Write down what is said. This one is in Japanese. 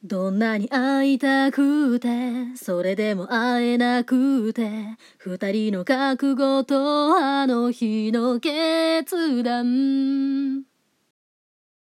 どんなに会いたくてそれでも会えなくて、二人の覚悟とあの日の決断。